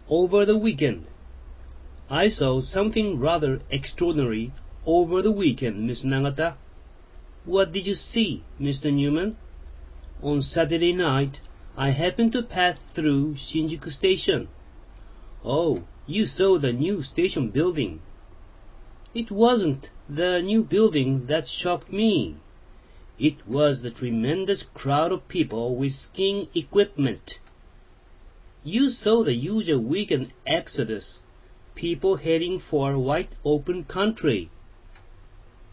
over the weekend. I saw something rather extraordinary over the weekend, Miss Nagata. What did you see, Mr. Newman? On Saturday night, I happened to pass through Shinjuku Station. Oh, you saw the new station building. It wasn't the new building that shocked me. It was the tremendous crowd of people with skiing equipment. You saw the usual weekend exodus, people heading for wide open country.